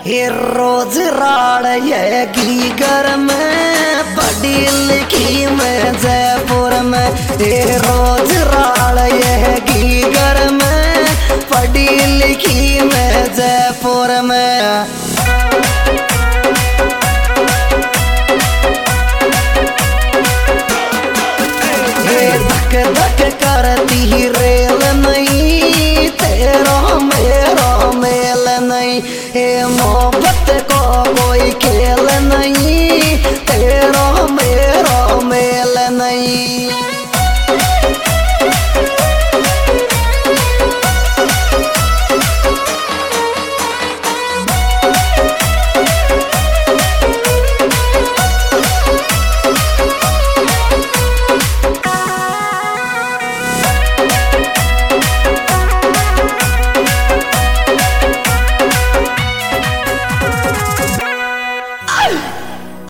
ये रोज राड़ ये घी घर में पढ़ी लिखी में जयपुर में। ये रोज राड़ ये घी घर में पढ़ी लिखी में जयपुर में। धक धक करती रेल नहीं तेरा मेरा मेल नहीं। मोहब्बत को कोई खेल नहीं तेरा